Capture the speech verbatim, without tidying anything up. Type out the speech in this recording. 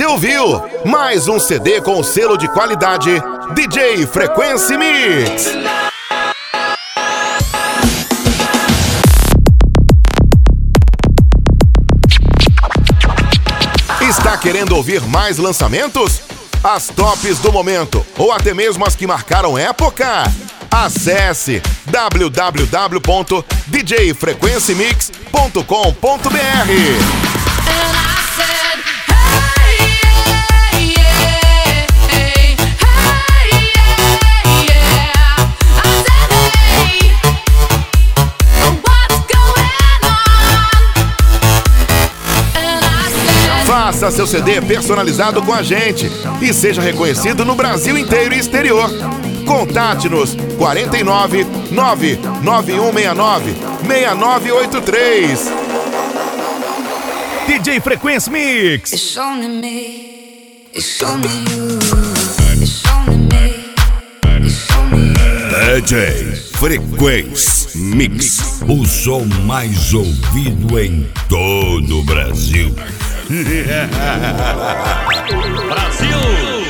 Você ouviu mais um C D com o selo de qualidade D J Frequency Mix. Está querendo ouvir mais lançamentos? As tops do momento ou até mesmo as que marcaram época? Acesse w w w ponto d j frequency mix ponto com ponto b r. Faça seu C D personalizado com a gente e seja reconhecido no Brasil inteiro e exterior. Contate-nos quarenta e nove, nove nove um seis nove, seis nove oito três. D J Frequency Mix. It's only me. It's only you. It's only me. It's only you. D J Frequency Mix, o som mais ouvido em todo o Brasil. Brasil!